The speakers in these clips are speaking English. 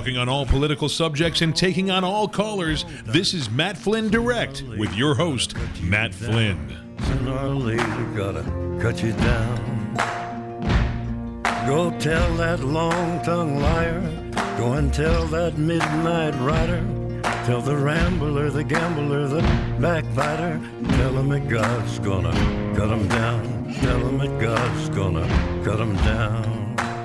Talking on all political subjects and taking on all callers, this is Matt Flynn Direct with your host, Matt Flynn. Sooner or later, gotta cut you down. Go tell that long-tongued liar. Go and tell that midnight rider. Tell the rambler, the gambler, the backbiter. Tell him that God's gonna cut him down. Tell him that God's gonna cut him down.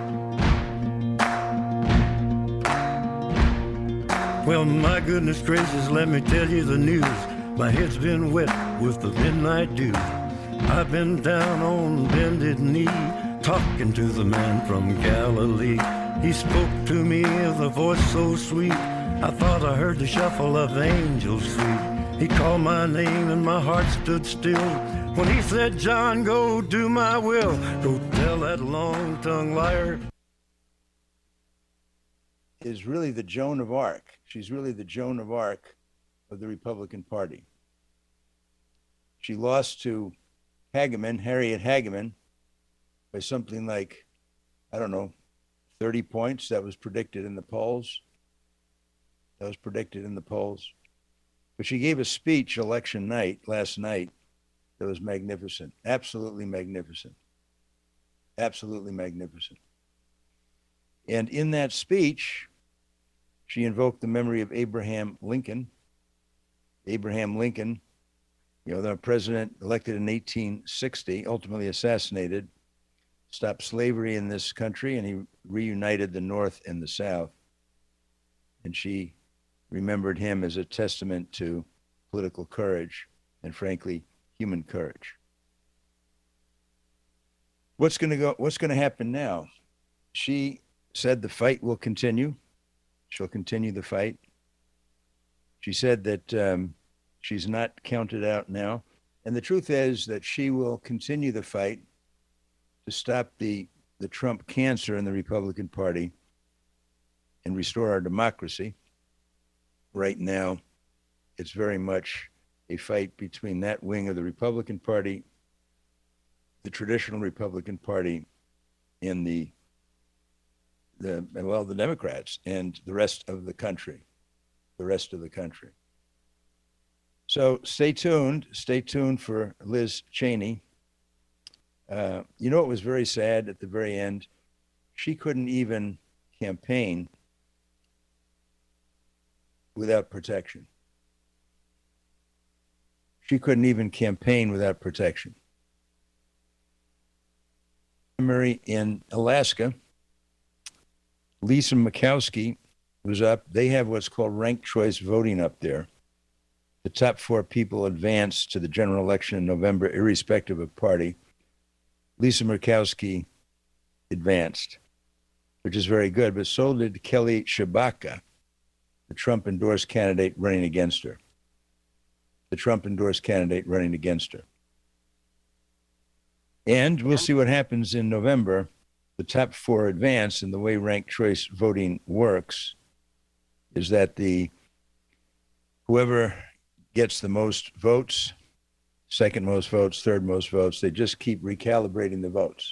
Well, my goodness gracious, let me tell you the news. My head's been wet with the midnight dew. I've been down on bended knee, talking to the man from Galilee. He spoke to me with a voice so sweet, I thought I heard the shuffle of angels sweet. He called my name and my heart stood still when he said, John, go do my will. Go tell that long-tongued liar. Is really the Joan of Arc. She's really the Joan of Arc of the Republican Party. She lost to Hageman, Harriet Hageman, by something like, 30 points. That was predicted in the polls. But she gave a speech election night, last night, that was magnificent. Absolutely magnificent. And in that speech, she invoked the memory of Abraham Lincoln. The president elected in 1860, ultimately assassinated, stopped slavery in this country, and he reunited the North and the South. And she remembered him as a testament to political courage and, frankly, human courage. What's going to happen now? She said the fight will continue. She'll continue the fight. She said that she's not counted out now. And the truth is that she will continue the fight to stop the Trump cancer in the Republican Party and restore our democracy. Right now, it's very much a fight between that wing of the Republican Party, the traditional Republican Party, and the Democrats and the rest of the country. So stay tuned for Liz Cheney. It was very sad at the very end. She couldn't even campaign without protection. Primary in Alaska, Lisa Murkowski was up. They have what's called ranked choice voting up there. The top 4 people advance to the general election in November, irrespective of party. Lisa Murkowski advanced, which is very good, but so did Kelly Tshibaka, the Trump-endorsed candidate running against her. And we'll see what happens in November. The top 4 advance, and the way ranked choice voting works is that whoever gets the most votes, second most votes, third most votes, they just keep recalibrating the votes.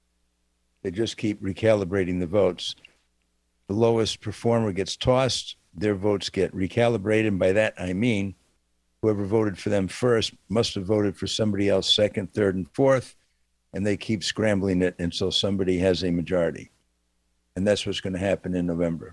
The lowest performer gets tossed, their votes get recalibrated, and by that I mean whoever voted for them first must have voted for somebody else second, third, and fourth, and they keep scrambling it until somebody has a majority. And that's what's going to happen in November.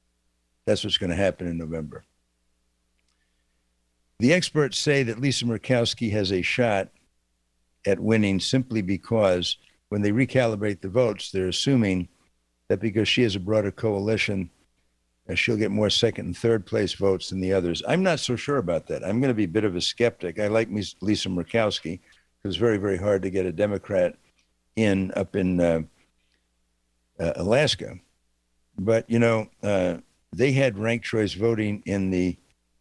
The experts say that Lisa Murkowski has a shot at winning simply because when they recalibrate the votes, they're assuming that because she has a broader coalition, she'll get more second and third place votes than the others. I'm not so sure about that. I'm going to be a bit of a skeptic. I like Lisa Murkowski. It was very, very hard to get a Democrat up in Alaska. But, they had ranked choice voting in the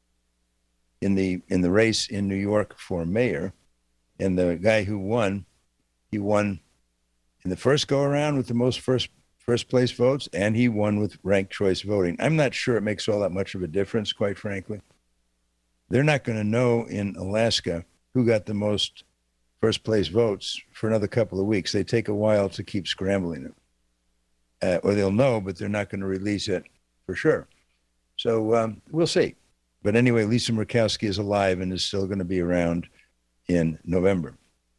race in New York for mayor. And the guy who won, he won in the first go around with the most first place votes, and he won with ranked choice voting. I'm not sure it makes all that much of a difference, quite frankly. They're not going to know in Alaska who got the most first place votes for another couple of weeks. They take a while to keep scrambling it. Or they'll know, but they're not going to release it for sure. So we'll see. But anyway, Lisa Murkowski is alive and is still going to be around in November.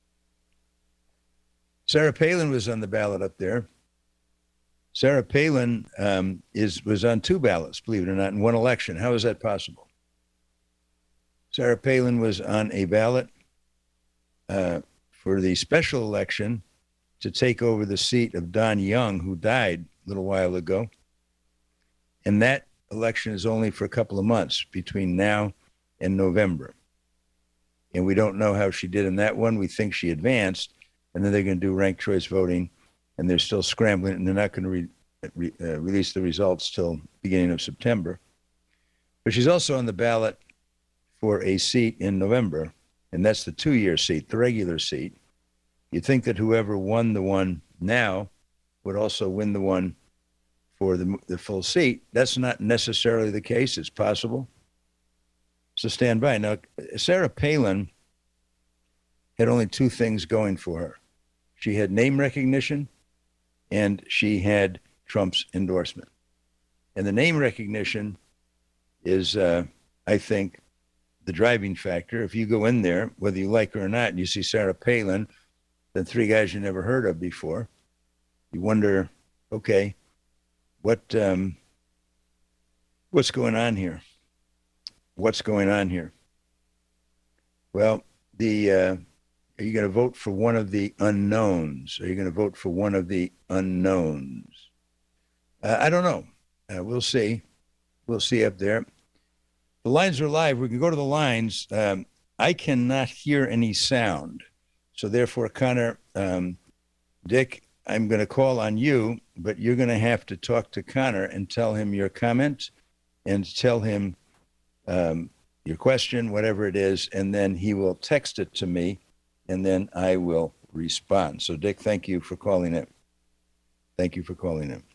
Sarah Palin was on the ballot up there. Sarah Palin was on 2 ballots, believe it or not, in one election. How is that possible? Sarah Palin was on a ballot for the special election to take over the seat of Don Young, who died a little while ago. And that election is only for a couple of months between now and November. And we don't know how she did in that one. We think she advanced, and then they're going to do ranked choice voting, and they're still scrambling, and they're not going to release the results till beginning of September. But she's also on the ballot for a seat in November, and that's the 2-year seat, the regular seat. You'd think that whoever won the one now would also win the one for the full seat. That's not necessarily the case. It's possible. So stand by. Now, Sarah Palin had only 2 things going for her. She had name recognition, and she had Trump's endorsement. And the name recognition is, I think, the driving factor. If you go in there, whether you like her or not, and you see Sarah Palin, then 3 guys you never heard of before, you wonder, okay, what's going on here? What's going on here? Well, are you going to vote for one of the unknowns? Are you going to vote for one of the unknowns? I don't know. We'll see. We'll see up there. The lines are live. We can go to the lines. I cannot hear any sound. So therefore, Connor, Dick, I'm going to call on you, but you're going to have to talk to Connor and tell him your comment and tell him your question, whatever it is, and then he will text it to me, and then I will respond. So, Dick, thank you for calling in. Thank you for calling in.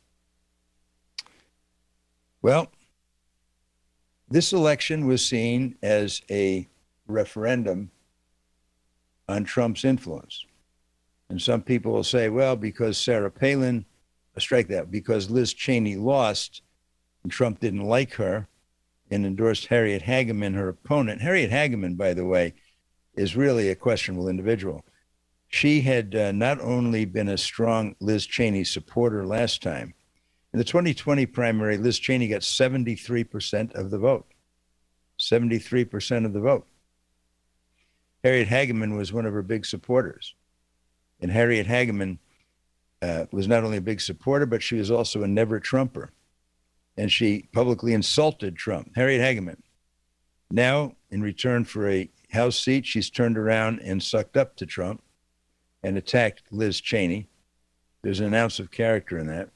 Well, this election was seen as a referendum on Trump's influence. And some people will say, well, because Sarah Palin, strike that, because Liz Cheney lost and Trump didn't like her and endorsed Harriet Hageman, her opponent. Harriet Hageman, by the way, is really a questionable individual. She had not only been a strong Liz Cheney supporter last time. In the 2020 primary, Liz Cheney got 73% of the vote. 73% of the vote. Harriet Hageman was one of her big supporters. And Harriet Hageman was not only a big supporter, but she was also a never Trumper. And she publicly insulted Trump. Harriet Hageman. Now, in return for a House seat, she's turned around and sucked up to Trump and attacked Liz Cheney. There's an ounce of character in that.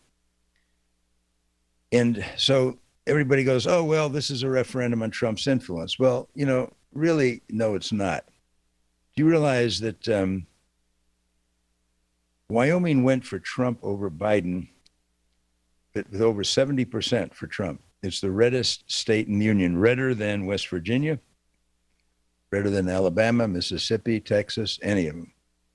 And so everybody goes, oh, well, this is a referendum on Trump's influence. Well, really, no, it's not. Do you realize that Wyoming went for Trump over Biden with over 70% for Trump? It's the reddest state in the union, redder than West Virginia, redder than Alabama, Mississippi, Texas, any of them.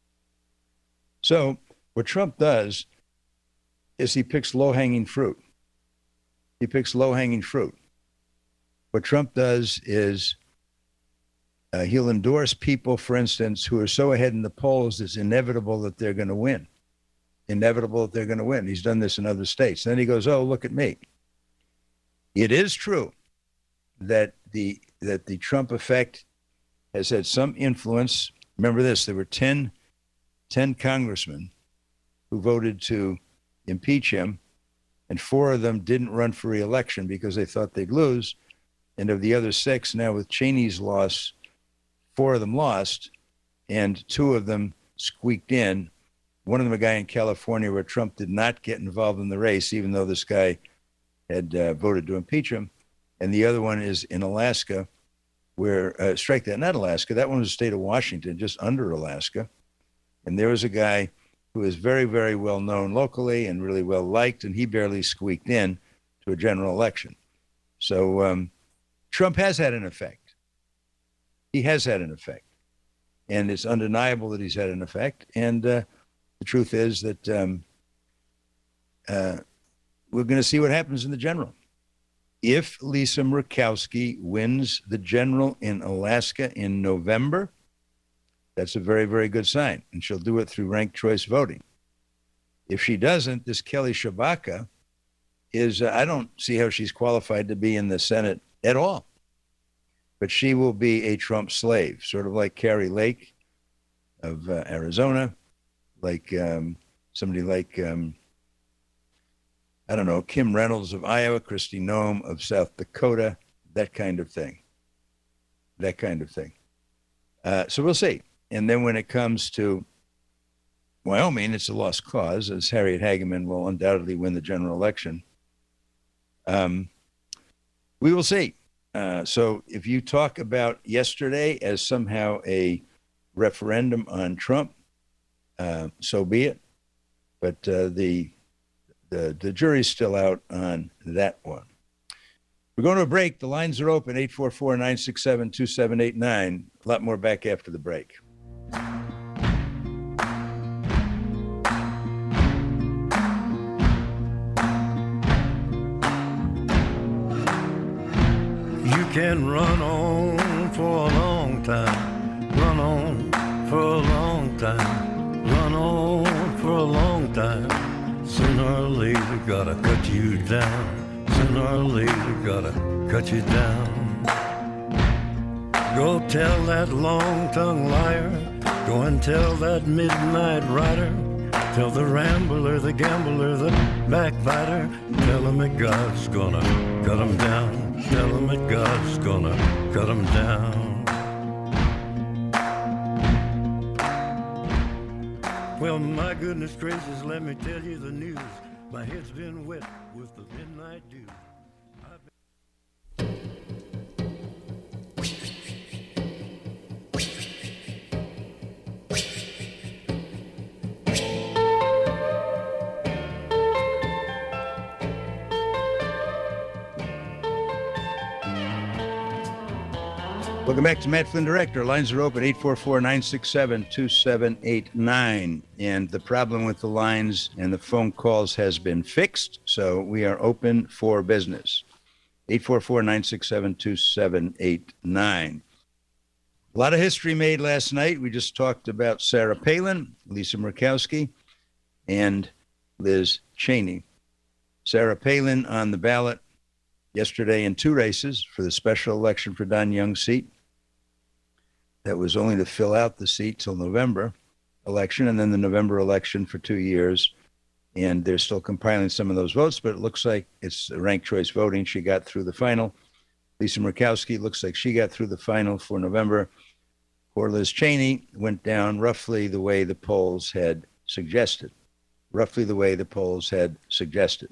So what Trump does is he picks low-hanging fruit. He picks low-hanging fruit. What Trump does is he'll endorse people, for instance, who are so ahead in the polls, it's inevitable that they're going to win. Inevitable that they're going to win. He's done this in other states. Then he goes, oh, look at me. It is true that the Trump effect has had some influence. Remember this, there were 10 congressmen who voted to impeach him, and 4 of them didn't run for re-election because they thought they'd lose. And of the other 6, now with Cheney's loss, 4 of them lost, and 2 of them squeaked in. One of them, a guy in California where Trump did not get involved in the race, even though this guy had voted to impeach him. And the other one is in Alaska, where, strike that, not Alaska, that one was the state of Washington, just under Alaska. And there was a guy who is very, very well known locally and really well liked, and he barely squeaked in to a general election. So Trump has had an effect. He has had an effect. And it's undeniable that he's had an effect. And the truth is that we're going to see what happens in the general. if Lisa Murkowski wins the general in Alaska in November, that's a very, very good sign. And she'll do it through ranked choice voting. If she doesn't, this Kelly Tshibaka is, I don't see how she's qualified to be in the Senate at all. But she will be a Trump slave, sort of like Kari Lake of Arizona, like somebody like, I don't know, Kim Reynolds of Iowa, Kristi Noem of South Dakota, that kind of thing. That kind of thing. So we'll see. And then when it comes to Wyoming, it's a lost cause, as Harriet Hageman will undoubtedly win the general election. We will see. So if you talk about yesterday as somehow a referendum on Trump, so be it. But the jury's still out on that one. We're going to a break. The lines are open, 844-967-2789. A lot more back after the break. You can run on for a long time, run on for a long time, run on for a long time. Sooner or later, gotta cut you down. Sooner or later, gotta cut you down. Go tell that long-tongued liar, go and tell that midnight rider, tell the rambler, the gambler, the backbiter, tell him that God's gonna cut him down. Tell him that God's gonna cut him down. Well, my goodness gracious, let me tell you the news. My head's been wet with the midnight dew. Welcome back to Matt Flynn Direct. Our lines are open, 844-967-2789. And the problem with the lines and the phone calls has been fixed, so we are open for business. 844-967-2789. A lot of history made last night. We just talked about Sarah Palin, Lisa Murkowski, and Liz Cheney. Sarah Palin on the ballot yesterday in two races for the special election for Don Young's seat. That was only to fill out the seat till November election, and then the November election for 2 years. And they're still compiling some of those votes, but it looks like it's ranked choice voting. She got through the final. Lisa Murkowski looks like she got through the final for November. Poor Liz Cheney went down roughly the way the polls had suggested. Roughly the way the polls had suggested.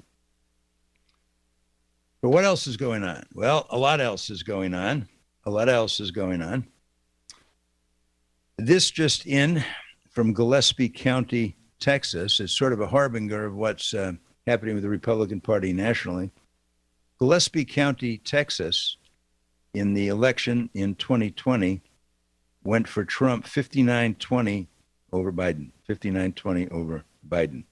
But what else is going on? Well, a lot else is going on. A lot else is going on. This just in from Gillespie County, Texas. It's sort of a harbinger of what's happening with the Republican Party nationally. Gillespie County, Texas, in the election in 2020, went for Trump 59-20 over Biden. 59-20 over Biden.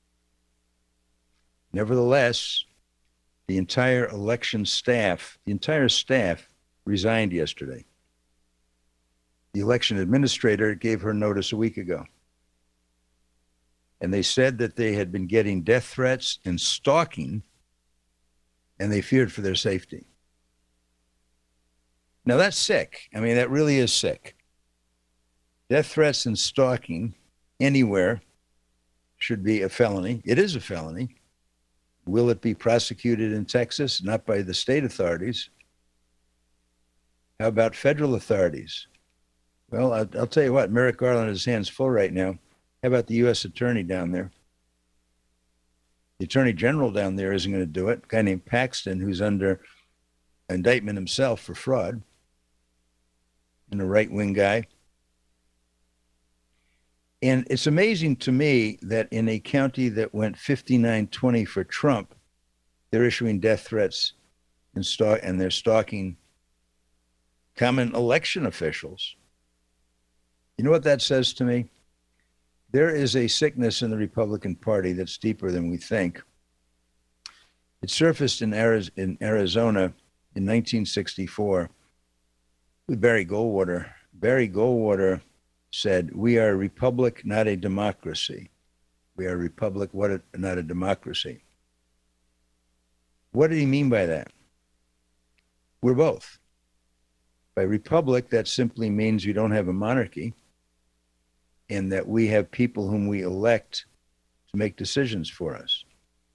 Nevertheless, the entire election staff, resigned yesterday. The election administrator gave her notice a week ago. And they said that they had been getting death threats and stalking, and they feared for their safety. Now that's sick. I mean, that really is sick. Death threats and stalking anywhere should be a felony. It is a felony. Will it be prosecuted in Texas? Not by the state authorities. How about federal authorities? Well, I'll tell you what, Merrick Garland has his hands full right now. How about the U.S. attorney down there? The attorney general down there isn't going to do it. A guy named Paxton, who's under indictment himself for fraud, and a right-wing guy. And it's amazing to me that in a county that went 59-20 for Trump, they're issuing death threats and they're stalking common election officials. You know what that says to me? There is a sickness in the Republican Party that's deeper than we think. It surfaced in Arizona in 1964 with Barry Goldwater. Barry Goldwater said, "We are a republic, not a democracy. We are a republic, not a democracy." What did he mean by that? We're both. By republic, that simply means you don't have a monarchy and that we have people whom we elect to make decisions for us.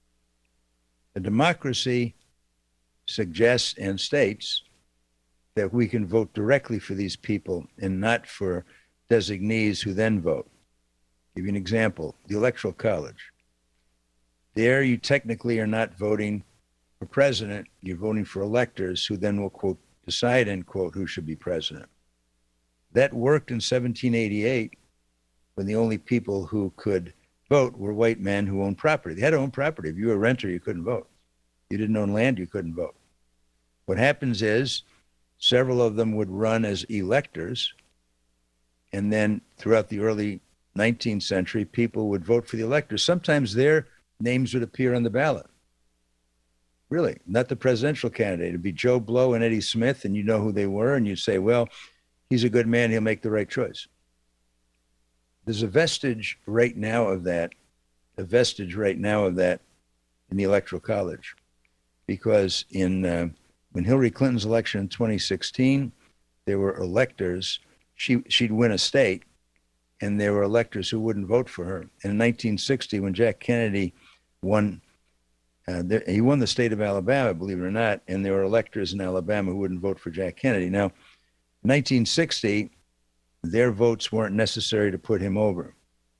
A democracy suggests and states that we can vote directly for these people and not for designees who then vote. I'll give you an example, the Electoral College. There you technically are not voting for president, you're voting for electors who then will, quote, decide, end quote, who should be president. That worked in 1788 when the only people who could vote were white men who owned property. They had to own property. If you were a renter, you couldn't vote. You didn't own land, you couldn't vote. What happens is several of them would run as electors, and then throughout the early 19th century, people would vote for the electors. Sometimes their names would appear on the ballot. Really, not the presidential candidate. It'd be Joe Blow and Eddie Smith, and you know who they were, and you'd say, well, he's a good man, he'll make the right choice. There's a vestige right now of that in the Electoral College, because when Hillary Clinton's election in 2016, there were electors, she'd win a state, and there were electors who wouldn't vote for her. And in 1960, when Jack Kennedy won, he won the state of Alabama, believe it or not, and there were electors in Alabama who wouldn't vote for Jack Kennedy. Now, in 1960, their votes weren't necessary to put him over.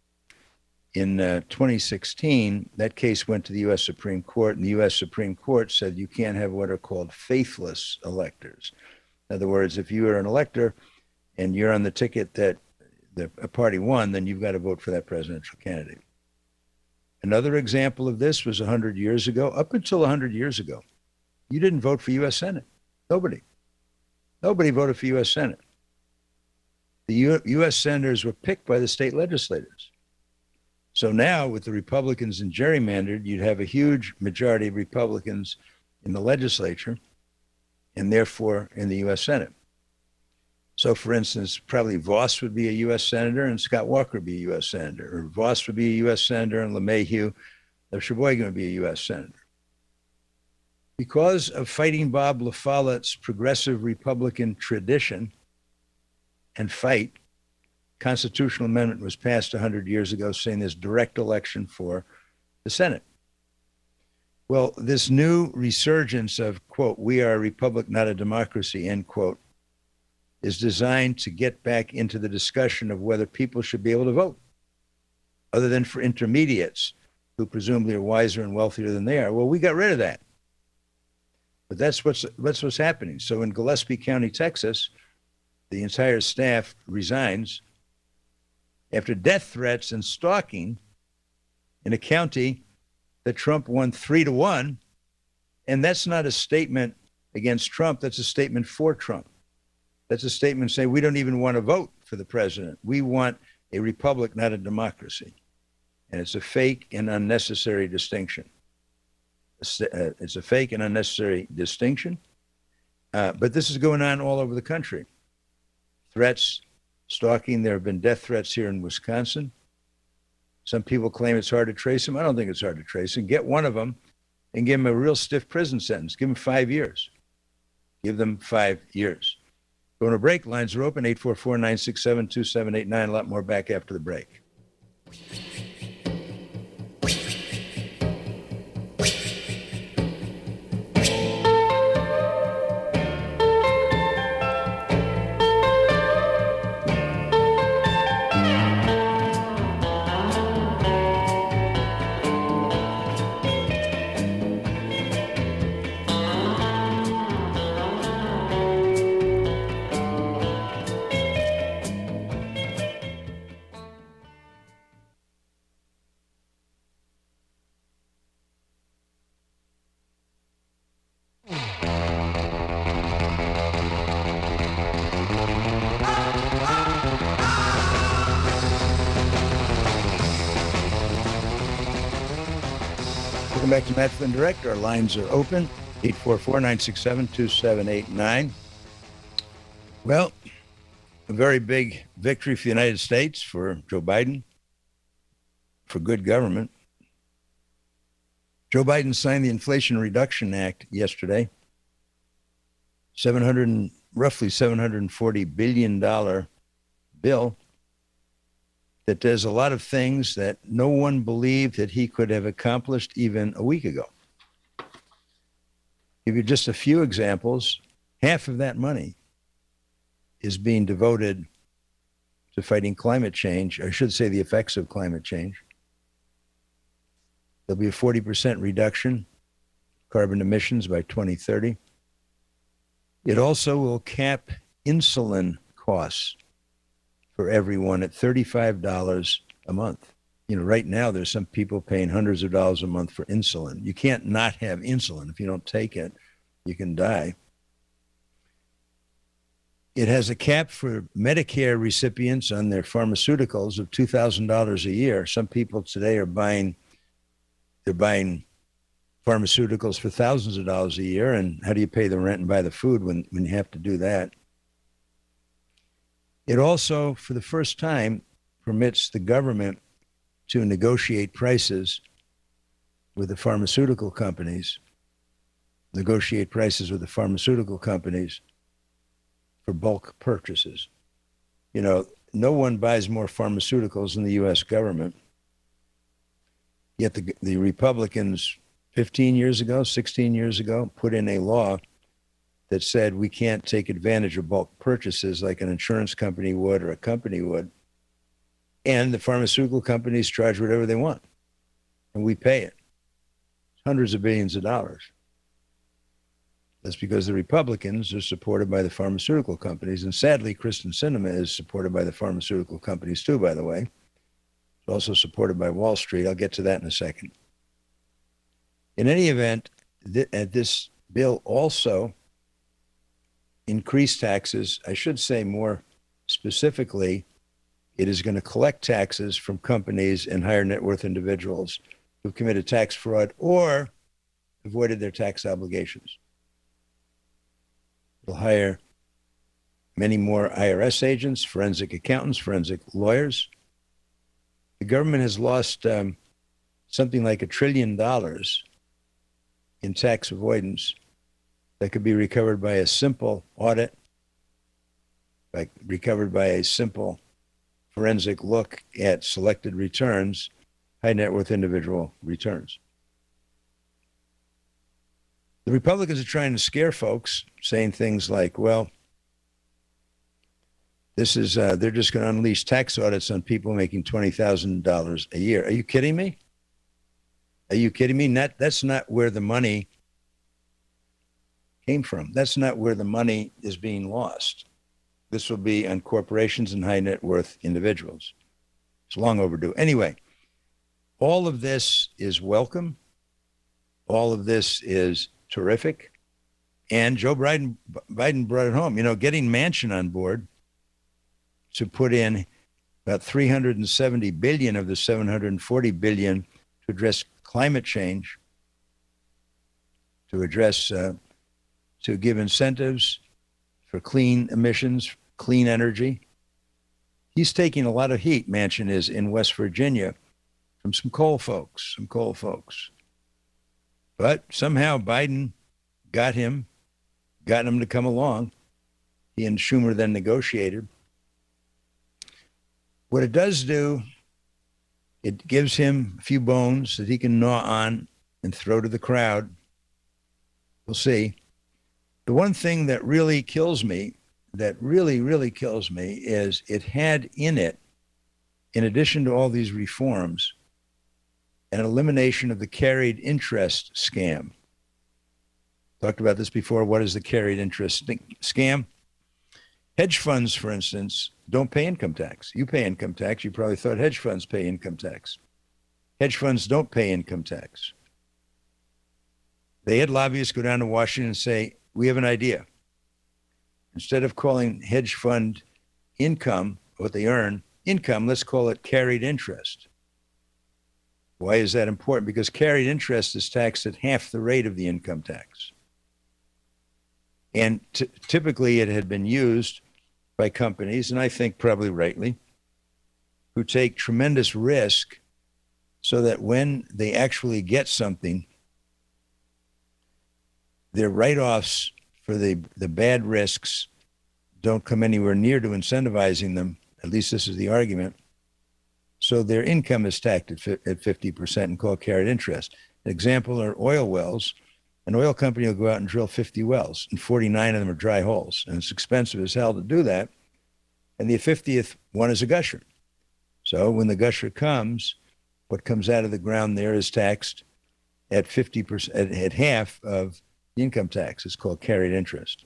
In 2016, that case went to the U.S. Supreme Court, and the U.S. Supreme Court said you can't have what are called faithless electors. In other words, if you are an elector and you're on the ticket that a party won, then you've got to vote for that presidential candidate. Another example of this was 100 years ago. Up until 100 years ago, you didn't vote for U.S. Senate. Nobody voted for U.S. Senate. The U.S. senators were picked by the state legislators. So now with the Republicans and gerrymandered, you'd have a huge majority of Republicans in the legislature and therefore in the U.S. Senate. So for instance, probably Voss would be a U.S. senator and Scott Walker would be a U.S. senator, or Voss would be a U.S. senator and LeMahieu of Sheboygan would be a U.S. senator. Because of Fighting Bob La Follette's progressive Republican tradition and fight, constitutional amendment was passed 100 years ago saying there's direct election for the Senate. Well, this new resurgence of, quote, we are a republic, not a democracy, end quote, is designed to get back into the discussion of whether people should be able to vote, other than for intermediates who presumably are wiser and wealthier than they are. Well, we got rid of that. But that's what's happening. So in Gillespie County, Texas, the entire staff resigns after death threats and stalking in a county that Trump won 3-1. And that's not a statement against Trump. That's a statement for Trump. That's a statement saying we don't even want to vote for the president. We want a republic, not a democracy. And it's a fake and unnecessary distinction. It's a fake and unnecessary distinction. But this is going on all over the country. Threats, stalking. There have been death threats here in Wisconsin. Some people claim it's hard to trace them. I don't think it's hard to trace them. Get one of them and give them a real stiff prison sentence. Give them 5 years. Give them 5 years. Going to break. Lines are open, 844-967-2789. A lot more back after the break. Welcome back to Matt Flynn Direct. Our lines are open, 844-967-2789. Well, a very big victory for the United States, for Joe Biden, for good government. Joe Biden signed the Inflation Reduction Act yesterday, roughly $740 billion bill that does a lot of things that no one believed that he could have accomplished even a week ago. Give you just a few examples. Half of that money is being devoted to fighting climate change, I should say the effects of climate change. There'll be a 40% reduction carbon emissions by 2030. It also will cap insulin costs for everyone at $35 a month. You know, right now there's some people paying hundreds of dollars a month for insulin. You can't not have insulin. If you don't take it, you can die. It has a cap for Medicare recipients on their pharmaceuticals of $2,000 a year. Some people today are buying pharmaceuticals for thousands of dollars a year. And how do you pay the rent and buy the food when you have to do that? It also, for the first time, permits the government to negotiate prices with the pharmaceutical companies, for bulk purchases. You know, no one buys more pharmaceuticals than the U.S. government. Yet the Republicans 16 years ago, put in a law that said we can't take advantage of bulk purchases like an insurance company would or a company would. And the pharmaceutical companies charge whatever they want. And we pay it. Hundreds of billions of dollars. That's because the Republicans are supported by the pharmaceutical companies. And sadly, Kristen Sinema is supported by the pharmaceutical companies too, by the way. It's also supported by Wall Street. I'll get to that in a second. In any event, this bill also increased taxes. I should say more specifically, it is going to collect taxes from companies and higher net worth individuals who've committed tax fraud or avoided their tax obligations. It'll hire many more IRS agents, forensic accountants, forensic lawyers. The government has lost something like $1 trillion in tax avoidance that could be recovered by a simple audit, recovered by a simple forensic look at selected returns, high net worth individual returns. The Republicans are trying to scare folks, saying things like, well, this is, they're just going to unleash tax audits on people making $20,000 a year. Are you kidding me? That's not where the money came from. That's not where the money is being lost. This will be on corporations and high net worth individuals. It's long overdue. Anyway, all of this is welcome. All of this is terrific. And Joe Biden brought it home. You know, getting Manchin on board to put in about $370 billion of the $740 billion to address climate change, to address, to give incentives for clean emissions, clean energy. He's taking a lot of heat, Manchin is, in West Virginia from some coal folks. But somehow Biden got him to come along. He and Schumer then negotiated. What it does do, it gives him a few bones that he can gnaw on and throw to the crowd. We'll see. The one thing that really kills me, is it had in it, in addition to all these reforms, an elimination of the carried interest scam. Talked about this before. What is the carried interest scam? Hedge funds, for instance, don't pay income tax. You pay income tax. You probably thought hedge funds pay income tax. Hedge funds don't pay income tax. They had lobbyists go down to Washington and say, we have an idea. Instead of calling hedge fund income, what they earn, income, let's call it carried interest. Why is that important? Because carried interest is taxed at half the rate of the income tax. And typically it had been used by companies, and I think probably rightly, who take tremendous risk so that when they actually get something, their write-offs for the bad risks don't come anywhere near to incentivizing them. At least this is the argument. So their income is taxed at 50% and called carried interest. An example are oil wells. An oil company will go out and drill 50 wells, and 49 of them are dry holes. And it's expensive as hell to do that. And the 50th one is a gusher. So when the gusher comes, what comes out of the ground there is taxed at 50%, at half of the income tax. It's called carried interest.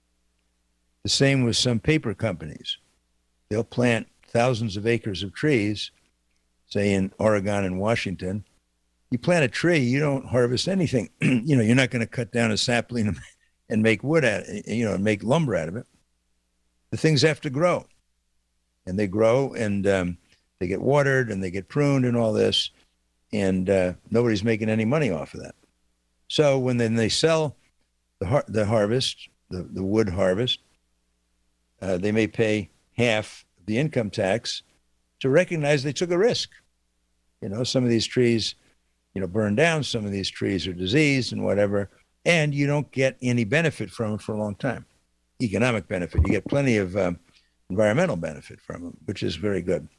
The same with some paper companies. They'll plant thousands of acres of trees, say in Oregon and Washington. You plant a tree, you don't harvest anything. You're not going to cut down a sapling and make wood out of it, and make lumber out of it. The things have to grow. And they grow, and they get watered, and they get pruned and all this. And nobody's making any money off of that. So when then they sell the harvest, the wood harvest, they may pay half the income tax to recognize they took a risk. Some of these trees, burn down. Some of these trees are diseased and whatever, and you don't get any benefit from them for a long time. Economic benefit. You get plenty of environmental benefit from them, which is very good.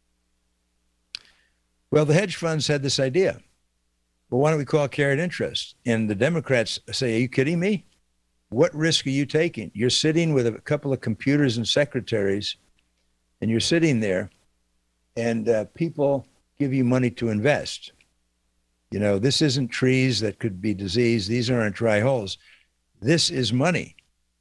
Well, the hedge funds had this idea. Well, why don't we call it carried interest? And the Democrats say, are you kidding me? What risk are you taking? You're sitting with a couple of computers and secretaries, and you're sitting there, and people give you money to invest. This isn't trees that could be diseased. These aren't dry holes. This is money.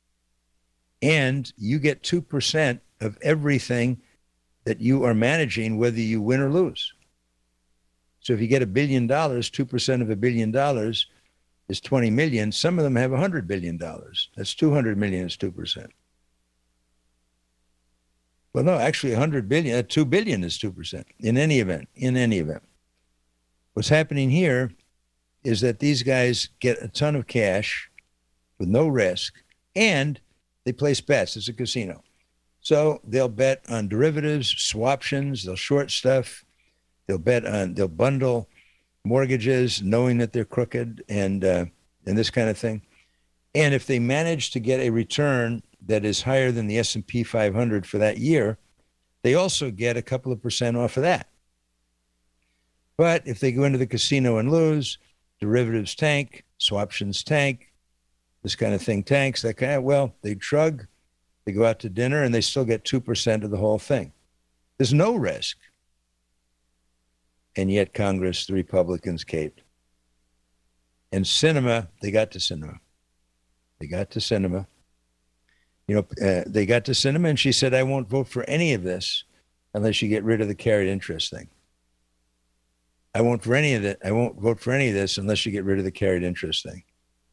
And you get 2% of everything that you are managing, whether you win or lose. So if you get $1 billion, 2% of $1 billion is 20 million. Some of them have $100 billion. That's 200 million is 2%. Well, no, actually 100 billion, 2 billion is 2% in any event. What's happening here is that these guys get a ton of cash with no risk, and they place bets. It's a casino. So they'll bet on derivatives, swaptions, they'll short stuff, they'll bundle mortgages knowing that they're crooked and this kind of thing. And if they manage to get a return that is higher than the S&P 500 for that year, they also get a couple of percent off of that. But if they go into the casino and lose, derivatives tank, swaptions tank, this kind of thing tanks, they shrug, they go out to dinner, and they still get 2% of the whole thing. There's no risk. And yet Congress, the Republicans caved. And cinema, they got to cinema. They got to cinema, and she said, I won't vote for any of this unless you get rid of the carried interest thing. I won't vote for any of this unless you get rid of the carried interest thing.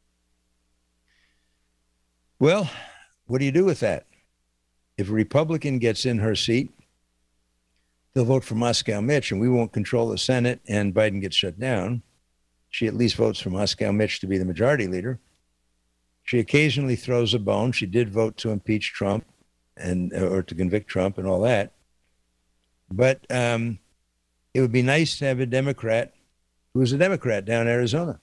Well, what do you do with that? If a Republican gets in her seat, they'll vote for Moscow Mitch, and we won't control the Senate, and Biden gets shut down. She at least votes for Moscow Mitch to be the majority leader. She occasionally throws a bone. She did vote to impeach Trump or to convict Trump and all that. But it would be nice to have a Democrat who is a Democrat down in Arizona.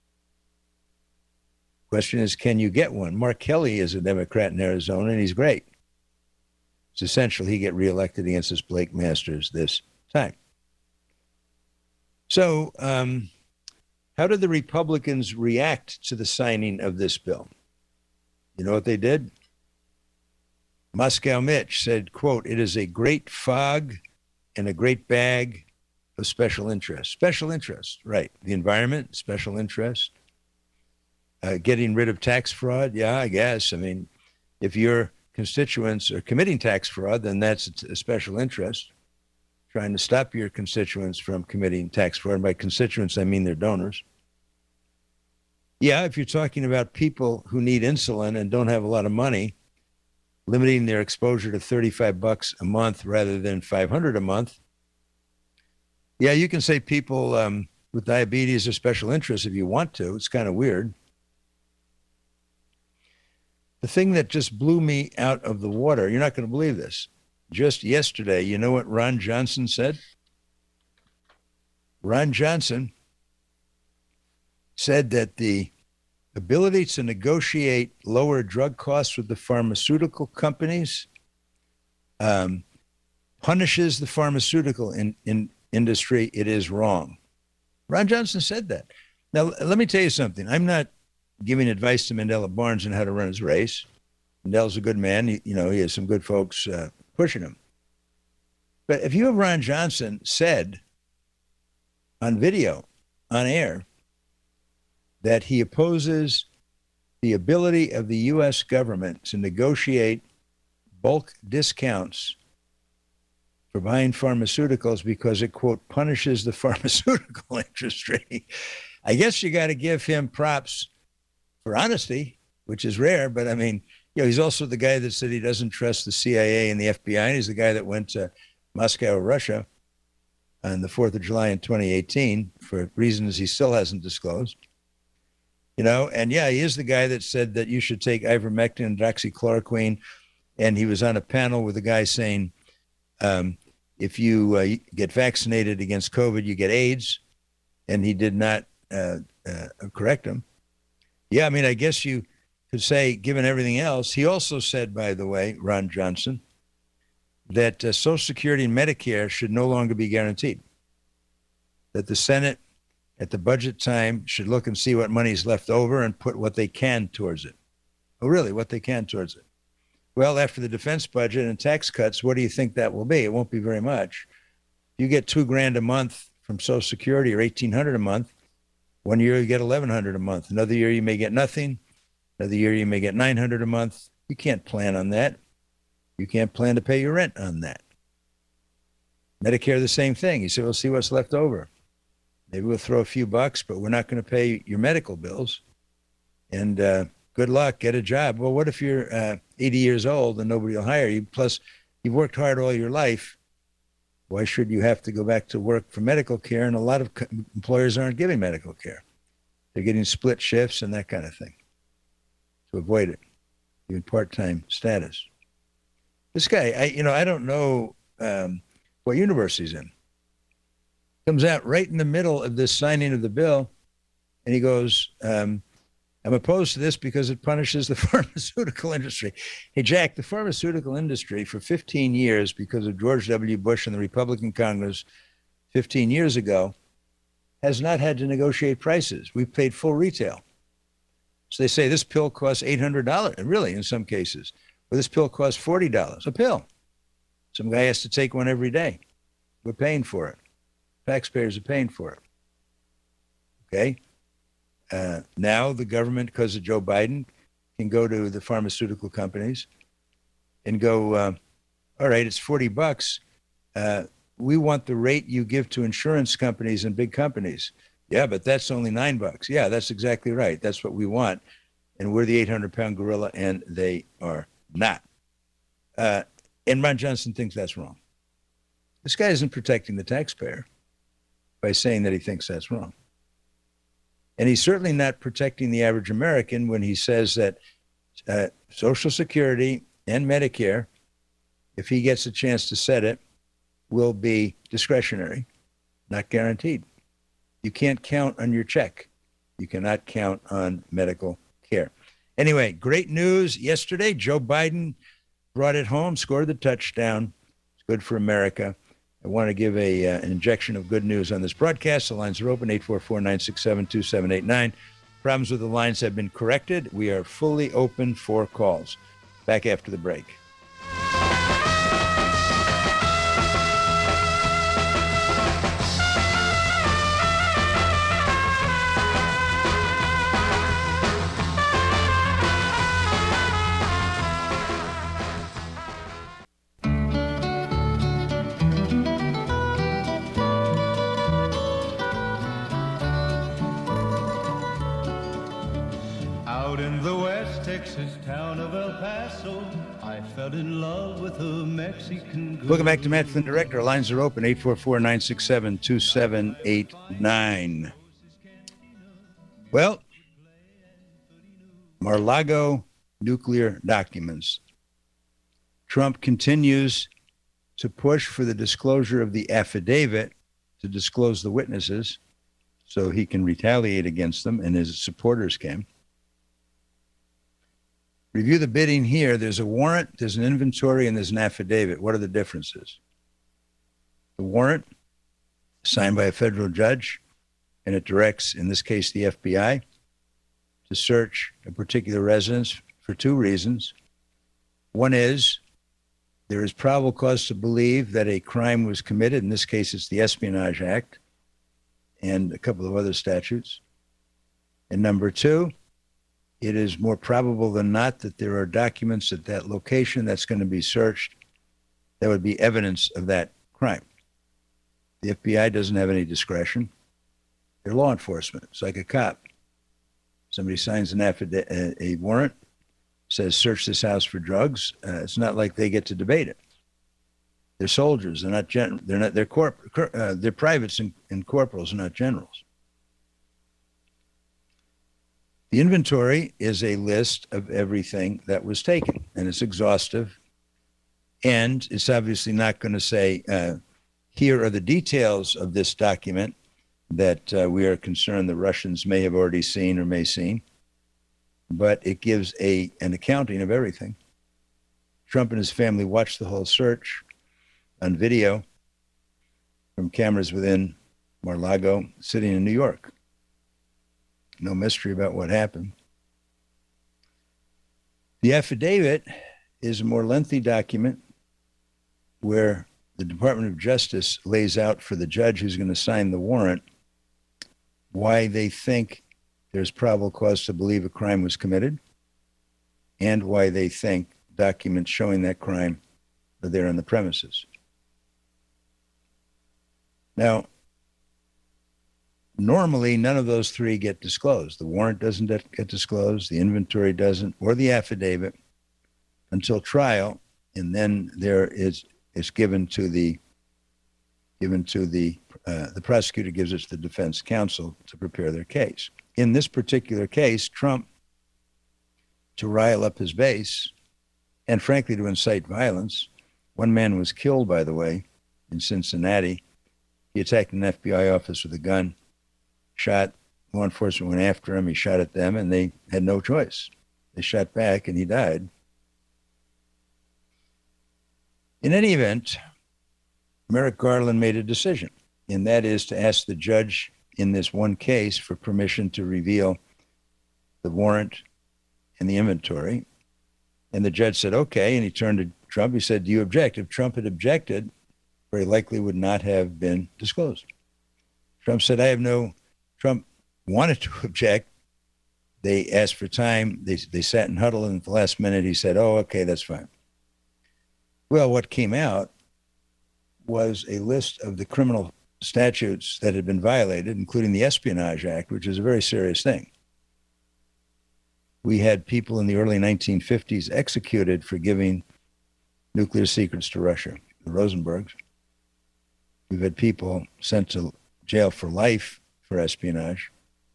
Question is, can you get one? Mark Kelly is a Democrat in Arizona, and he's great. It's essential he get reelected against this Blake Masters this time. So how did the Republicans react to the signing of this bill? You know what they did? Moscow Mitch said, quote, it is a great fog and a great bag of special interest. Special interest, right. The environment, special interest. Getting rid of tax fraud, yeah, I guess. I mean, if your constituents are committing tax fraud, then that's a special interest. Trying to stop your constituents from committing tax fraud. And by constituents, I mean their donors. Yeah, if you're talking about people who need insulin and don't have a lot of money, limiting their exposure to $35 a month rather than $500 a month, Yeah, you can say people with diabetes are special interests if you want to. It's kind of weird. The thing that just blew me out of the water, you're not going to believe this. Just yesterday, you know what Ron Johnson said? Ron Johnson said that the ability to negotiate lower drug costs with the pharmaceutical companies punishes the pharmaceutical industry. It is wrong. Ron Johnson said that. Now, let me tell you something. I'm not giving advice to Mandela Barnes on how to run his race. Mandela's a good man. He has some good folks pushing him. But if you have Ron Johnson said on video, on air, that he opposes the ability of the U.S. government to negotiate bulk discounts for buying pharmaceuticals because it, quote, punishes the pharmaceutical industry. I guess you got to give him props for honesty, which is rare. But I mean, he's also the guy that said he doesn't trust the CIA and the FBI. And he's the guy that went to Moscow, Russia on the 4th of July in 2018 for reasons he still hasn't disclosed. And yeah, he is the guy that said that you should take ivermectin and doxychloroquine. And he was on a panel with a guy saying, if you get vaccinated against COVID, you get AIDS. And he did not correct him. Yeah, I mean, I guess you could say, given everything else, he also said, by the way, Ron Johnson, that Social Security and Medicare should no longer be guaranteed. That the Senate at the budget time should look and see what money's left over and put what they can towards it. Oh, really, what they can towards it. Well, after the defense budget and tax cuts, what do you think that will be? It won't be very much. You get $2,000 a month from Social Security or $1,800 a month. One year you get $1,100 a month. Another year you may get nothing. Another year you may get $900 a month. You can't plan on that. You can't plan to pay your rent on that. Medicare, the same thing. You say, we'll see what's left over. Maybe we'll throw a few bucks, but we're not going to pay your medical bills. And good luck, get a job. Well, what if you're 80 years old and nobody will hire you? Plus, you've worked hard all your life. Why should you have to go back to work for medical care? And a lot of employers aren't giving medical care. They're getting split shifts and that kind of thing to avoid it, even part-time status. This guy, I don't know what university he's in. Comes out right in the middle of this signing of the bill, and he goes, I'm opposed to this because it punishes the pharmaceutical industry. Hey, Jack, the pharmaceutical industry for 15 years, because of George W. Bush and the Republican Congress 15 years ago, has not had to negotiate prices. We've paid full retail. So they say this pill costs $800, really, in some cases. Or this pill costs $40, a pill. Some guy has to take one every day. We're paying for it. Taxpayers are paying for it. Okay? Now the government, because of Joe Biden, can go to the pharmaceutical companies and go, all right, it's $40. We want the rate you give to insurance companies and big companies. Yeah, but that's only $9. Yeah, that's exactly right. That's what we want. And we're the 800-pound gorilla, and they are not. And Ron Johnson thinks that's wrong. This guy isn't protecting the taxpayer by saying that he thinks that's wrong. And he's certainly not protecting the average American when he says that Social Security and Medicare, if he gets a chance to set it, will be discretionary, not guaranteed. You can't count on your check. You cannot count on medical care. Anyway, great news yesterday. Joe Biden brought it home, scored the touchdown. It's good for America. I want to give an injection of good news on this broadcast. The lines are open, 844-967-2789. Problems with the lines have been corrected. We are fully open for calls. Back after the break. Out in the West Texas town of El Paso, I I fell in love with a Mexican girl. Welcome back to Matt Flynn Direct. Our lines are open, 844-967-2789. Well, Mar-a-Lago nuclear documents. Trump continues to push for the disclosure of the affidavit to disclose the witnesses so he can retaliate against them and his supporters can. Review the bidding here. There's a warrant, there's an inventory, and there's an affidavit. What are the differences? The warrant, signed by a federal judge, and it directs, in this case, the FBI, to search a particular residence for two reasons. One is there is probable cause to believe that a crime was committed. In this case, it's the Espionage Act and a couple of other statutes. And number two, it is more probable than not that there are documents at that location that's going to be searched that would be evidence of that crime. The FBI doesn't have any discretion. They're law enforcement. It's like a cop. Somebody signs an affidavit, a warrant, says search this house for drugs. It's not like they get to debate it. They're soldiers. They're not they're privates and corporals, not generals. The inventory is a list of everything that was taken, and it's exhaustive. And it's obviously not going to say, here are the details of this document that we are concerned the Russians may have already seen or may see, but it gives an accounting of everything. Trump and his family watched the whole search on video from cameras within Mar-a-Lago, sitting in New York. No mystery about what happened. The affidavit is a more lengthy document where the Department of Justice lays out for the judge who's going to sign the warrant why they think there's probable cause to believe a crime was committed and why they think documents showing that crime are there on the premises. Now, normally, none of those three get disclosed. The warrant doesn't get disclosed, the inventory doesn't, or the affidavit until trial, and then it's given to the prosecutor gives it to the defense counsel to prepare their case. In this particular case, Trump, to rile up his base, and frankly to incite violence, one man was killed, by the way, in Cincinnati. He attacked an FBI office with a gun. Shot, law enforcement went after him, he shot at them, and they had no choice. They shot back, and he died. In any event, Merrick Garland made a decision, and that is to ask the judge in this one case for permission to reveal the warrant and the inventory. And the judge said, okay, and he turned to Trump. He said, do you object? If Trump had objected, very likely would not have been disclosed. Trump said, Trump wanted to object. They asked for time. They sat and huddled, and at the last minute he said, oh, okay, that's fine. Well, what came out was a list of the criminal statutes that had been violated, including the Espionage Act, which is a very serious thing. We had people in the early 1950s executed for giving nuclear secrets to Russia, the Rosenbergs. We've had people sent to jail for life for espionage.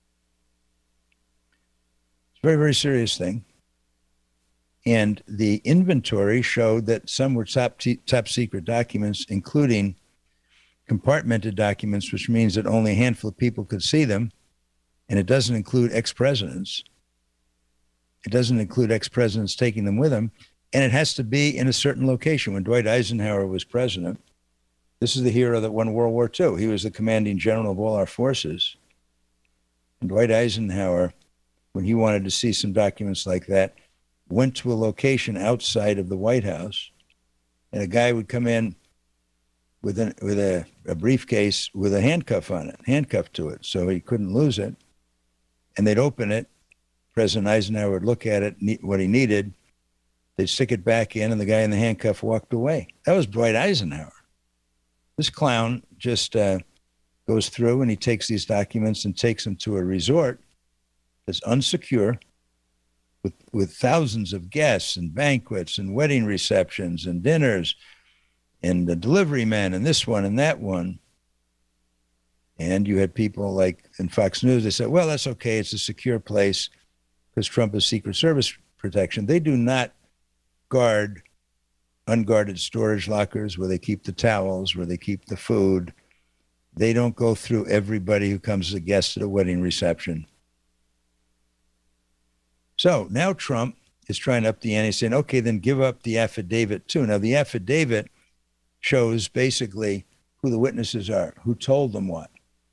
It's a very, very serious thing. And the inventory showed that some were top secret documents, including compartmented documents, which means that only a handful of people could see them. And it doesn't include ex-presidents. It doesn't include ex-presidents taking them with them. And it has to be in a certain location. When Dwight Eisenhower was president, this is the hero that won World War II. He was the commanding general of all our forces. And Dwight Eisenhower, when he wanted to see some documents like that, went to a location outside of the White House, and a guy would come in with a briefcase with a handcuff on it, handcuffed to it, so he couldn't lose it. And they'd open it. President Eisenhower would look at it, what he needed. They'd stick it back in, and the guy in the handcuff walked away. That was Dwight Eisenhower. This clown just goes through, and he takes these documents and takes them to a resort that's unsecure, with thousands of guests and banquets and wedding receptions and dinners and the delivery man and this one and that one. And you had people like in Fox News, they said, well, that's okay. It's a secure place because Trump has Secret Service protection. They do not guard unguarded storage lockers where they keep the towels, where they keep the food. They don't go through everybody who comes as a guest at a wedding reception. So now Trump is trying to up the ante, saying, okay, then give up the affidavit too. Now, the affidavit shows basically who the witnesses are, who told them what.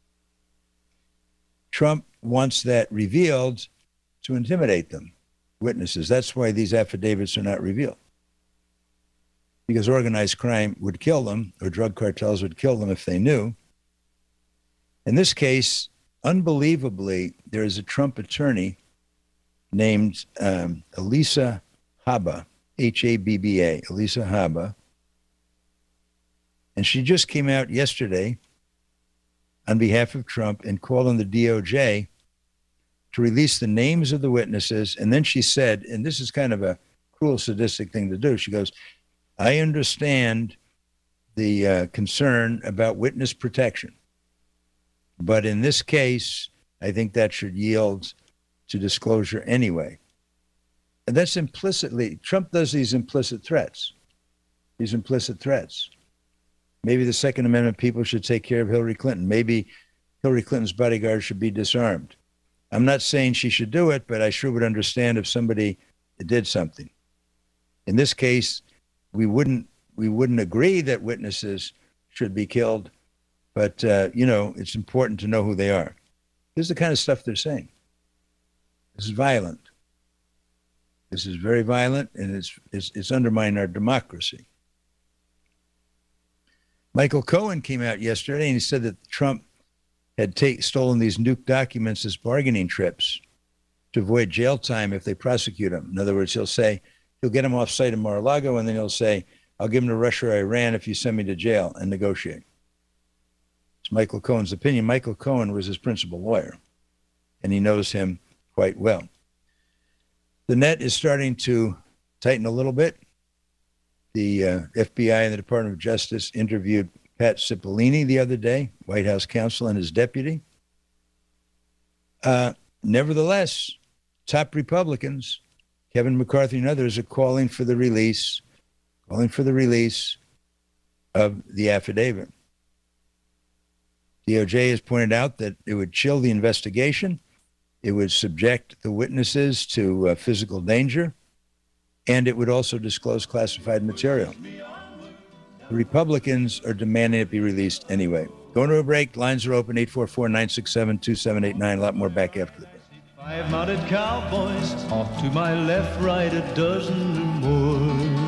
Trump wants that revealed to intimidate them, witnesses. That's why these affidavits are not revealed. Because organized crime would kill them, or drug cartels would kill them if they knew. In this case, unbelievably, there is a Trump attorney named Elisa Habba, H-A-B-B-A, Elisa Habba. And she just came out yesterday on behalf of Trump and called on the DOJ to release the names of the witnesses. And then she said, and this is kind of a cruel, sadistic thing to do. She goes, I understand the concern about witness protection. But in this case, I think that should yield to disclosure anyway. And that's implicitly, Trump does these implicit threats. Maybe the Second Amendment people should take care of Hillary Clinton. Maybe Hillary Clinton's bodyguards should be disarmed. I'm not saying she should do it, but I sure would understand if somebody did something. In this case, we wouldn't agree that witnesses should be killed, but it's important to know who they are. This is the kind of stuff they're saying. This is violent. This is very violent, and it's undermining our democracy. Michael Cohen came out yesterday and he said that Trump had stolen these nuke documents as bargaining trips to avoid jail time if they prosecute him. In other words, he'll get him off site in Mar-a-Lago, and then he'll say, I'll give him to Russia or Iran if you send me to jail, and negotiate. It's Michael Cohen's opinion. Michael Cohen was his principal lawyer, and he knows him quite well. The net is starting to tighten a little bit. The FBI and the Department of Justice interviewed Pat Cipollini the other day, White House counsel, and his deputy. Nevertheless, top Republicans, Kevin McCarthy and others, are calling for the release of the affidavit. DOJ has pointed out that it would chill the investigation. It would subject the witnesses to physical danger, and it would also disclose classified material. The Republicans are demanding it be released anyway. Going to a break. Lines are open, 844-967-2789. A lot more back after the break. 5 mounted cowboys, off to my left, right, a dozen or more.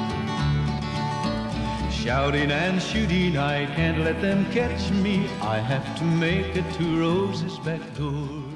Shouting and shooting, I can't let them catch me. I have to make it to Rose's back door.